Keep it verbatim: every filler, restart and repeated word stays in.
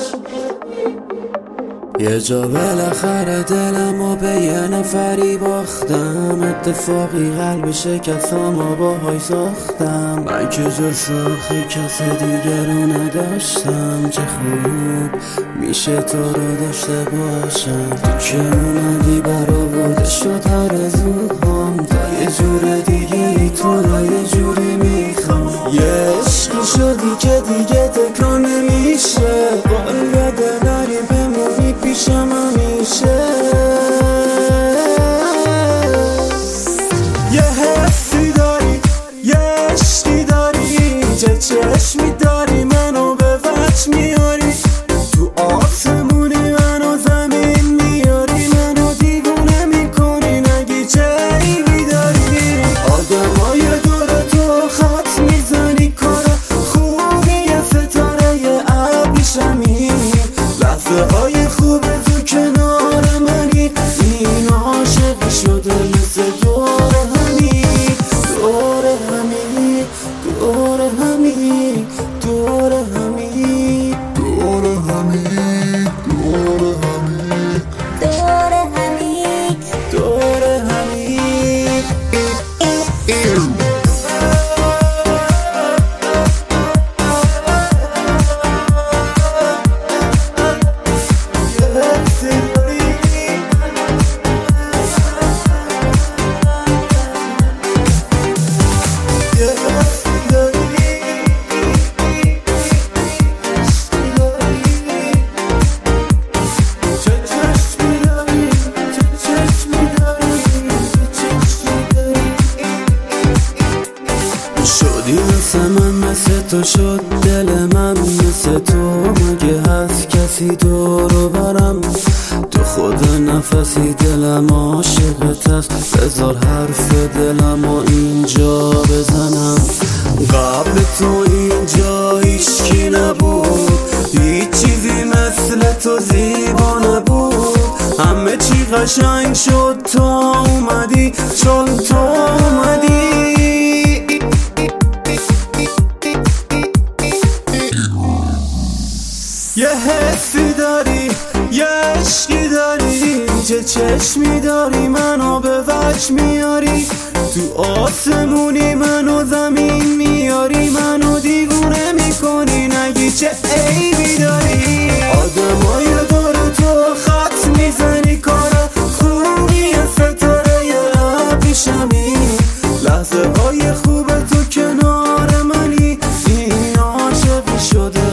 یه جا بالاخره دلمو به یه نفری باختم، اتفاقی قلب شکستم و باهاش ساختم. من که جز آخه کس دیگر رو نداشتم، چه خوب میشه تو رو داشته باشم. تو که اومدی برآورده شد آرزوهام، تا یه جور دیگه تو رو یه جوری میخوام. یه عشقی شدی که دیگه تکرار نمیشه، باید نری بمونی پیشم همیشه. یه حسی داری، یه عشقی داری، چه چشمی داری منو به وجه میاری. تو آسمونی منو زمین میاری، منو دیوونه میکنی نگی چه عیبی داری. آدمای دور تو خط میزنی، کار خوبی یه ستاره یه ابریشمی. لحظه های خوب تو کنار منی، این عاشقی شده مثل دور همی، دور همی، دور همی، دور همی، دور همی، دور همی، دور همی، دور همی. شدی مثل من، مثل تو شد دل من، مثل تو مگه هست کسی دورو برم. تو خود نفسی دلم عاشقت است، بذار حرف دلم و اینجا بزنم. قبل تو اینجا هیچکی نبود، هیچ چیزی مثل تو زیبا نبود. همه چی قشنگ شد تو اومدی، چون تو اومدی. یه حسی داری، یه عشقی داری، چه چشمی داری منو به وجه میاری. تو آسمونی منو زمین میاری، منو دیوونه میکنی نگی چه عیبی داری. آدمای دور تو خط میزنی، کار خوبی ستاره یه ابریشمی. لحظه های خوب تو کنار منی، این عاشقی شده